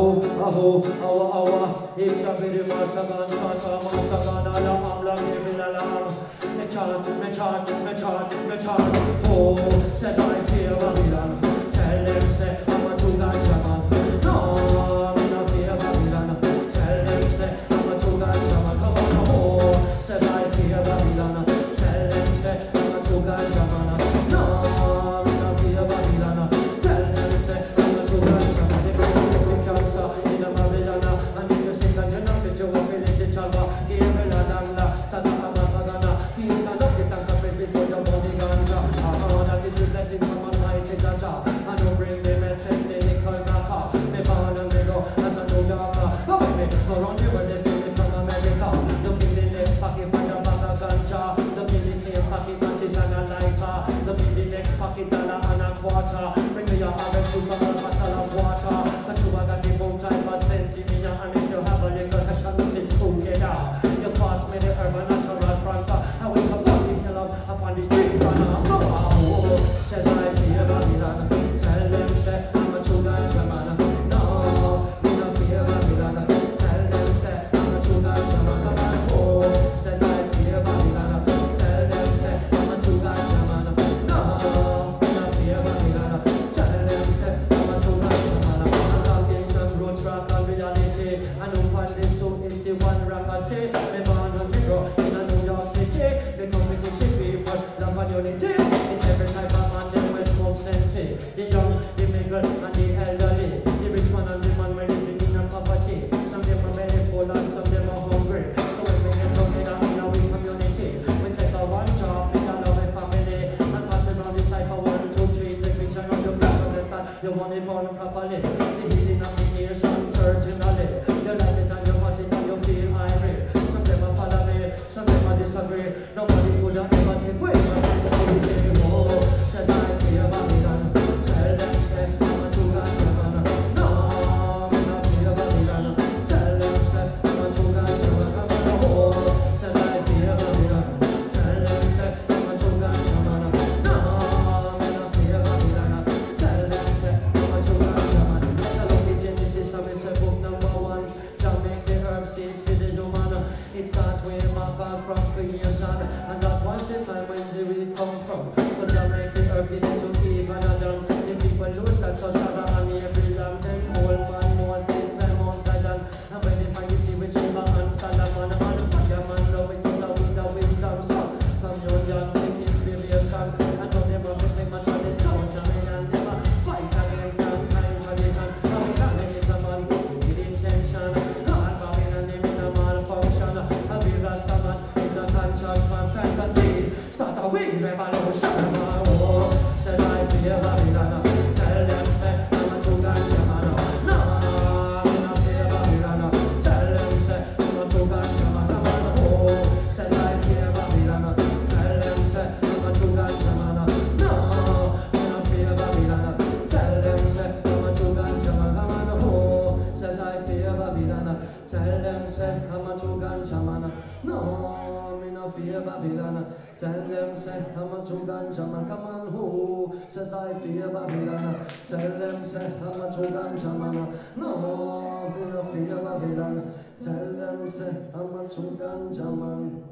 aho, awa, awa. It's a very masagan, sata, masagan, alam, amlam, alam. Me chant. Oh, says I fear Babylon. Tell them, say, I'm a true ganja man. No, me not fear Babylon. Tell them, say, I'm a true ganja man. Come on, oh, says I fear Babylon. Tell them, say, I'm a true ganja man. No, me not fear Babylon. Tell them, say, I'm a true ganja man. If you cancer in a Babylon, and if you sing that you're not fit, you won't feel it, it's over. Give me la danda, Santa Masagana. Please stand up, get thanks and praise before your body ganja. I know that it's a blessing from Almighty Jaja. I don't bring the message, they nickel napa. Me born and me go as a New Yorker. But when me go round the world, they see me from America. Look in the left pocket, find a bag of ganja. Look in the same pocket, matches and a lighter. Look in the next pocket, dollar and a quarter. Bring me your orange juice and a bottle of water. But you got the boom type of sense in me, and if you have a little passion, it's together. You pass me the urban natural frontier. I will come back in love upon the street corner. So says I fear Babylon. Tell them say I'm a true ganja man. No, me no fear Babylon. Tell them say I'm a true ganja man. Oh, says I fear Babylon. Tell them say I'm a true ganja man. No, me no fear Babylon. Tell them say I'm a true ganja man. I'm talking some roots rock and reality. I know what this so is the one rockety. Me born and me grow in a New York City. Me competition people love and unity. It's every type of man them will smoke sensei. The young, the middle and the elderly. The rich man and the man when living in a poverty. Some them are very full and some them are hungry. So when we get together in a weak community, we take a one job in a loving family and pass it around the cycle 1, 2, 3. Take picture of your blood understand you want it born properly. The healing of the nation certainly. You like it and you pass it and you feel irate. Some them are follow me, some them are disagree. Nobody could have ever take away my sensitivity. Oh, says I fear Babylon. Tell them say I'm a true ganja man. No, me not fear Babylon. Tell them say I'm a true ganja man. Oh, says I fear Babylon. Tell them say I'm a true ganja man. No, me not fear Babylon. Tell them say I'm a true ganja man. Tell them the Genesis of me say book number 1. Jah make the herb seed for the human. It starts way back from creation, and that was the time when the weed come from. So Jah make the herb give it to Eve and Adam. The people lose that so Sarah and Abraham. Then old man Moses climb Mount Zion, and when they find the sea with Sheba and Solomon, man fire man love it is a wind of wisdom. So communion for inspiration, and now them have to take much of the sound. Jah me and them a fight against that time tradition. Now we can't let this a man go with intention. Hard Babylon them in a malfunction. A be Rasta man is a conscious man fantasy. Start a wind revolution. Oh, says I fear Babylon. Tell them say I'm a true ganja man. No, me not fear Babylon. Tell them say I'm a true ganja man. Oh, says I fear Babylon. Tell them say I'm a true ganja man. No, me not fear Babylon. Tell them say I'm a true ganja man. Oh, says I fear Babylon. Tell them say I'm a true ganja man. No, me no fear Babylon. Tell them say I'm a true ganja man. Come on, who says I fear Babylon? Tell them say I'm a true ganja man. No, me no fear Babylon. Tell them say I'm a true ganja man.